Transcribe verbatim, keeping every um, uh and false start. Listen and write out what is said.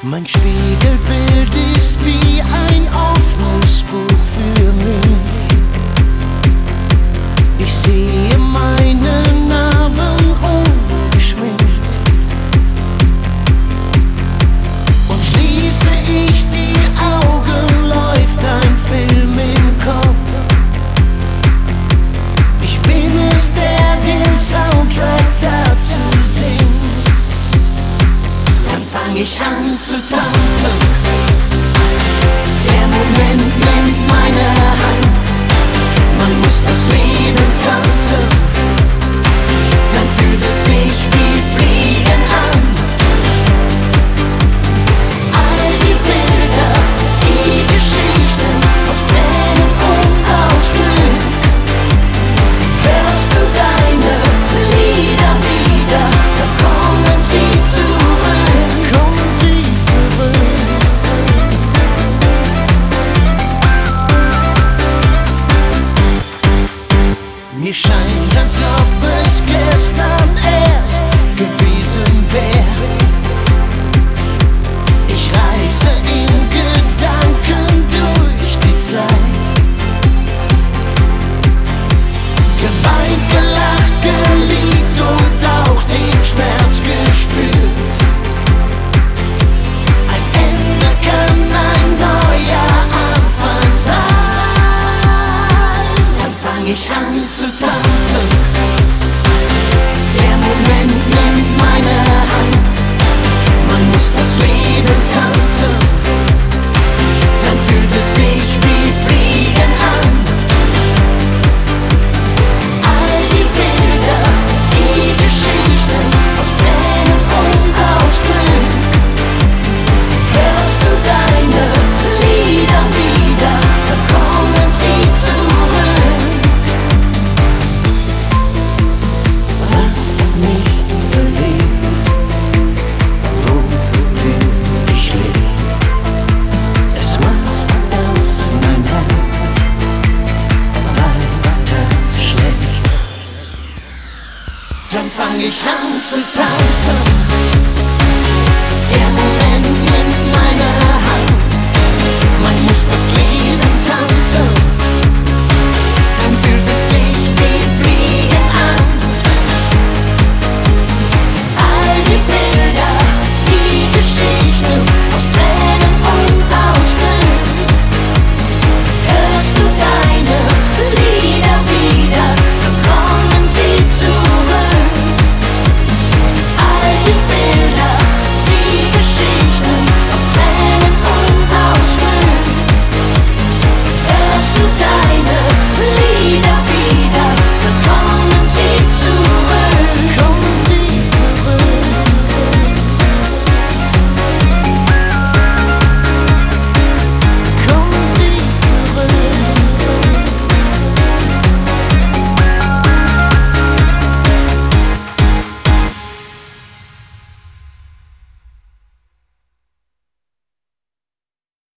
Mein Spiegelbild ist wie ein offenes Buch für mich. Ich sehe meinen Namen ungeschminkt. Und schließe ich die Augen, läuft ein Film im Kopf. Ich bin es, der den Soundtrack dazu singt. Dann fang ich an zu tanzen. Der Moment nimmt meine Hand. Man muss das Leben tanzen. Dann fühlt es sich wie Fliegen an. All die Bilder, die Geschichten aus Tränen und aus Glück. Hörst du deine Lieder wieder, dann kommen sie zurück. Kommen sie zurück. Mir scheint, als ob es gestern erst gewesen wäre. Ich reise in Gedanken durch die Zeit. Geweint, gelacht, geliebt und auch den Schmerz gespürt. Ein Ende kann ein neuer Anfang sein. Dann fang ich an zu tanzen. Der Moment nimmt meine Hand. Man muss das Leben tanzen. Dann fühlt es sich wie Fliegen an. All die Bilder, die Geschichten aus Tränen und aus Glück. Hörst du deine Lieder wieder, dann kommen sie zurück. Was mich bewegt, wofür ich lebe, es macht, dass mein Herz weiter schlägt. Dann fang ich an zu tanzen.